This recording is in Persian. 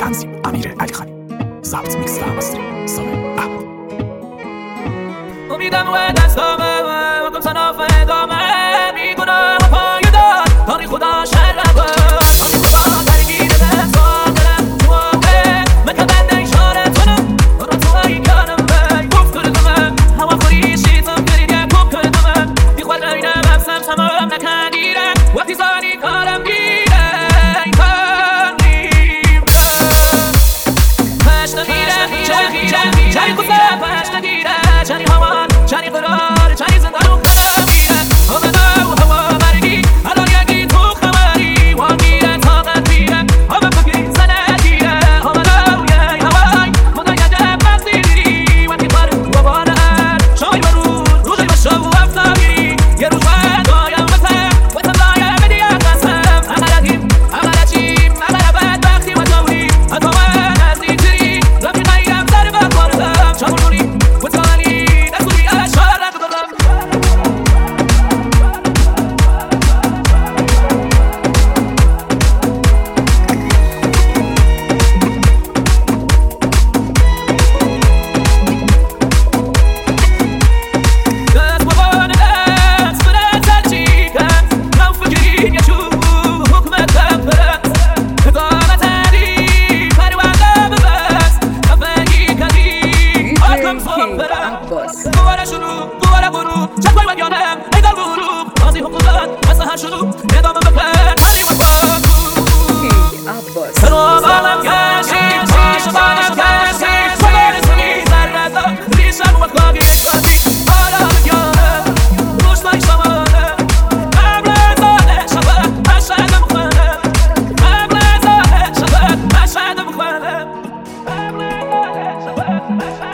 تنظیم امیر علی خانی، ضبط میکس و مستری سامر احمد. امیدم و دستامه و کم سناف ادامه میکنم و پایدار تانی خدا شرقه تانی خدا درگیر دستان دلم جوابه مکه بنده اشاره تونم برو تو های کنم بی گفت کردمه هوا خوری شیطم کرید یک کم کردمه بیخوال رینم همسم سمام نکندیره وقتی زانی کارم گیره چنی خوزه پشت نگیره چنی همان چنی قرار چنی زندان و نمیره همه هوا مرگی الان یکی تو خبری وان میره طاقت میره همه فکری زنه گیره همه یه هوای خدا یده پذیری وقتی بار و بارن شای برون روزی بشو و افتاگیری یه روز دایم بسه و تمدایم بدیم قسم اغلقیم اغلقیم اغلق بدبختی و جوری حتی من نزدیکتری رفیقایم در بخوردم چمونونی و تانی نسوری اشار ندادم دست بابان دست بره ترچی کن نو فکرین یا شو حکمت بپرست ادامت علی پرونده ببست نفهی کدی آکم صبح برست دوباره شروع دوباره غروب چشمای من یانم ایدار غروب بازی حقوقت مثل هر شروع ادامه بکن ولی وفا سرم عالم کشید عاشقانم کشید سوار سمی زرزا ریشم و خواهی نشاتی آرام یانم روشتای شمانم قبل زاده شبه مشهد مخانم قبل زاده شبه مشهد مخانم قبل زاده شبه مشهد